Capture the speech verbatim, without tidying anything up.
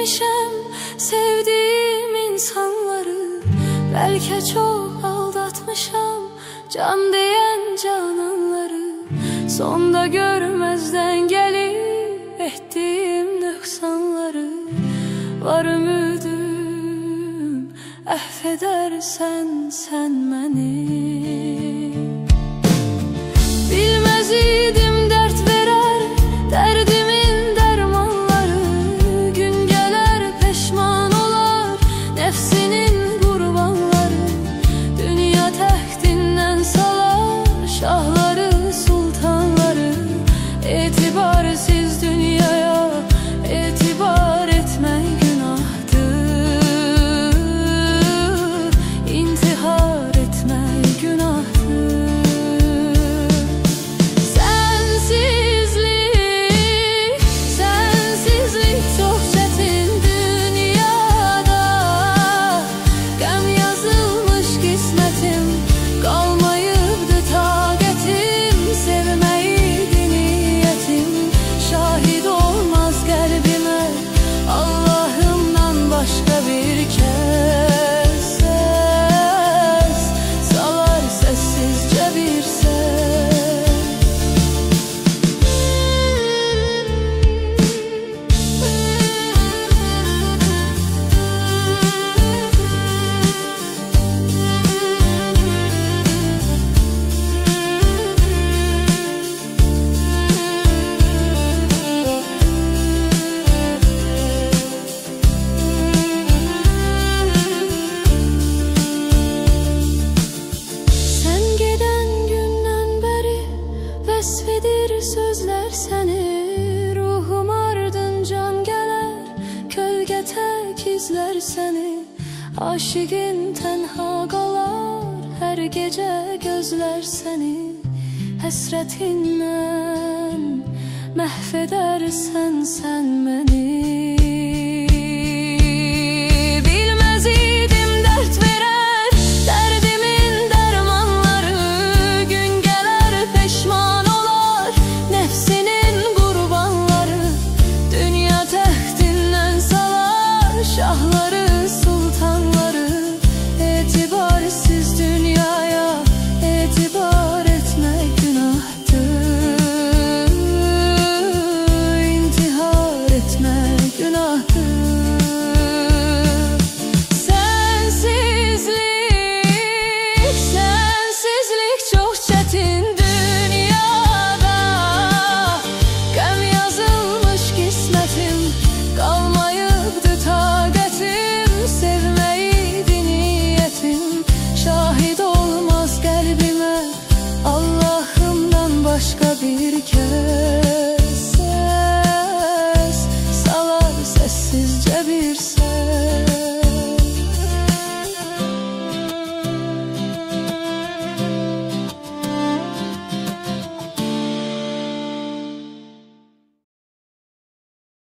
etmişəm sevdiğim insanları. Belki çok aldatmışam can diyen cananları. Sonda görmezden gelip ettiğim nöksanları. Var ümidim affedersen sen beni. Bilmez idim dert verer derdimin dermanları. Gün gelir peşman olar nefsinin kurbanları. Dünya tehtinden salar şahları sultanları. İtibarsiz dünyaya itibar etme günahtır. İntihar etme günahtır. Sensizlik, sensizlik çok çetin dünyada. Gam yazılmış kismetim, kalmayıbdı taqetim. Sevmeydi niyetim, şahit olmaz kalbime Allah'ımdan başka bir kez. Ses salar sessizce bir ses. Sen giden günden beri vesfidir sözler seni. Ruhum ardıncan gelir kölge tek izler seni. Aşıkın tenha kalar her gece gözler seni. Hasretinden mahvedersen sen beni.